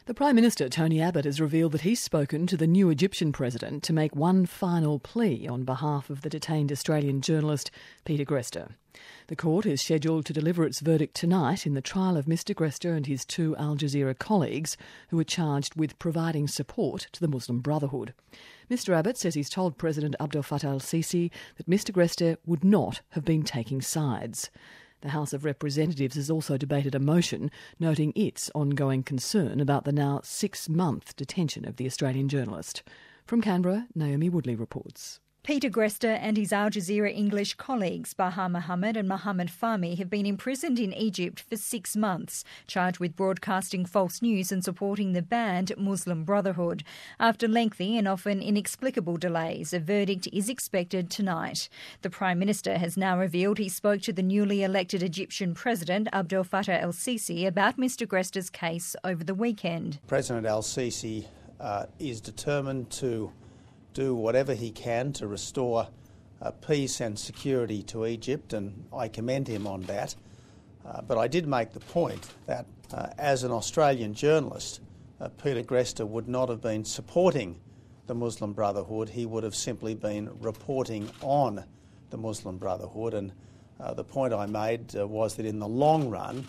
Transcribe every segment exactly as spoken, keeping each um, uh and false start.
The Prime Minister, Tony Abbott, has revealed that he's spoken to the new Egyptian president to make one final plea on behalf of the detained Australian journalist Peter Greste. The court is scheduled to deliver its verdict tonight in the trial of Mr Greste and his two Al Jazeera colleagues who are charged with providing support to the Muslim Brotherhood. Mr Abbott says he's told President Abdel Fattah al-Sisi that Mr Greste would not have been taking sides. The House of Representatives has also debated a motion noting its ongoing concern about the now six-month detention of the Australian journalist. From Canberra, Naomi Woodley reports. Peter Greste and his Al Jazeera English colleagues, Baha Mohammed and Mohammed Fahmy, have been imprisoned in Egypt for six months, charged with broadcasting false news and supporting the banned Muslim Brotherhood. After lengthy and often inexplicable delays, a verdict is expected tonight. The Prime Minister has now revealed he spoke to the newly elected Egyptian President, Abdel Fattah al-Sisi, about Mr Greste's case over the weekend. President al-Sisi uh, is determined to do whatever he can to restore uh, peace and security to Egypt, and I commend him on that. Uh, but I did make the point that uh, as an Australian journalist, uh, Peter Greste would not have been supporting the Muslim Brotherhood. He would have simply been reporting on the Muslim Brotherhood, and uh, the point I made uh, was that in the long run,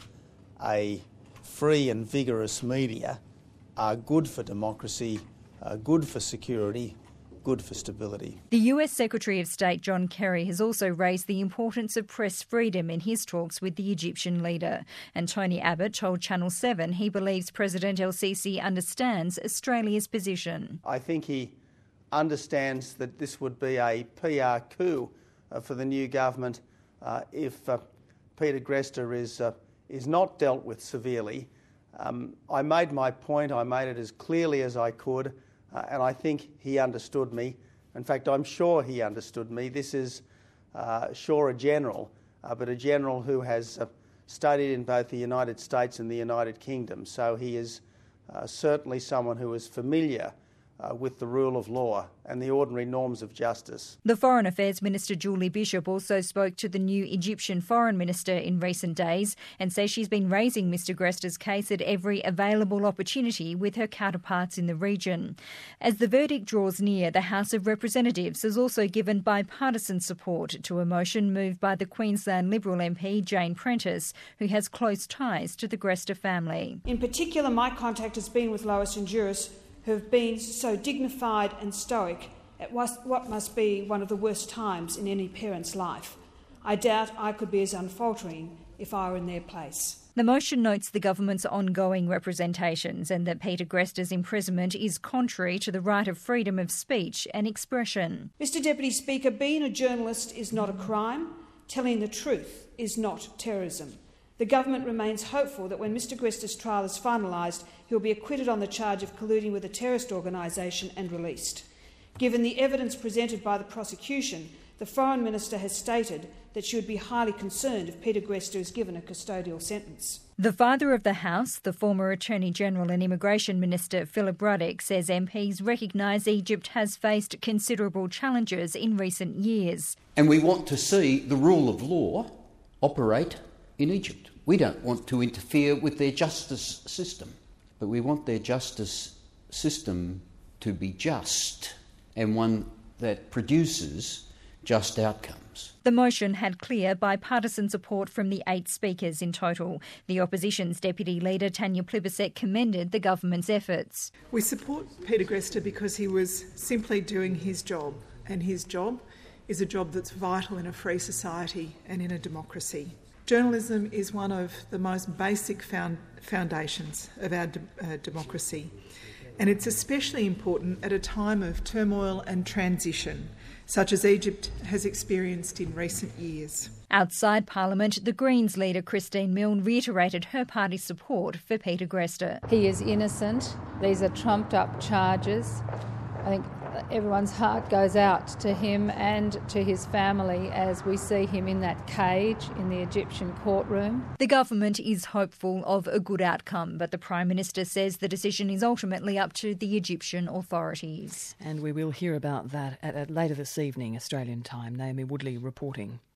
a free and vigorous media are good for democracy, uh, good for security, good for stability. The U S Secretary of State John Kerry has also raised the importance of press freedom in his talks with the Egyptian leader. And Tony Abbott told Channel seven he believes President el-Sisi understands Australia's position. I think he understands that this would be a P R coup uh, for the new government uh, if uh, Peter Greste is, uh, is not dealt with severely. Um, I made my point, I made it as clearly as I could. Uh, and I think he understood me. In fact, I'm sure he understood me. This is, uh, sure, a general, uh, but a general who has uh, studied in both the United States and the United Kingdom. So he is uh, certainly someone who is familiar Uh, with the rule of law and the ordinary norms of justice. The Foreign Affairs Minister Julie Bishop also spoke to the new Egyptian Foreign Minister in recent days and says she's been raising Mr Greste's case at every available opportunity with her counterparts in the region. As the verdict draws near, the House of Representatives has also given bipartisan support to a motion moved by the Queensland Liberal M P Jane Prentice, who has close ties to the Greste family. In particular, my contact has been with Lois and Juris, who have been so dignified and stoic at what must be one of the worst times in any parent's life. I doubt I could be as unfaltering if I were in their place. The motion notes the government's ongoing representations and that Peter Greste's imprisonment is contrary to the right of freedom of speech and expression. Mister Deputy Speaker, being a journalist is not a crime. Telling the truth is not terrorism. The government remains hopeful that when Mr Greste's trial is finalised, he will be acquitted on the charge of colluding with a terrorist organisation and released. Given the evidence presented by the prosecution, the Foreign Minister has stated that she would be highly concerned if Peter Greste is given a custodial sentence. The Father of the House, the former Attorney-General and Immigration Minister Philip Ruddock, says M Ps recognise Egypt has faced considerable challenges in recent years. And we want to see the rule of law operate in Egypt. We don't want to interfere with their justice system, but we want their justice system to be just and one that produces just outcomes. The motion had clear bipartisan support from the eight speakers in total. The opposition's deputy leader, Tanya Plibersek, commended the government's efforts. We support Peter Greste because he was simply doing his job, and his job is a job that's vital in a free society and in a democracy. Journalism is one of the most basic found foundations of our de- uh, democracy, and it's especially important at a time of turmoil and transition, such as Egypt has experienced in recent years. Outside Parliament, the Greens leader Christine Milne reiterated her party's support for Peter Greste. He is innocent. These are trumped-up charges. I think everyone's heart goes out to him and to his family as we see him in that cage in the Egyptian courtroom. The government is hopeful of a good outcome, but the Prime Minister says the decision is ultimately up to the Egyptian authorities. And we will hear about that at, at later this evening, Australian time. Naomi Woodley reporting.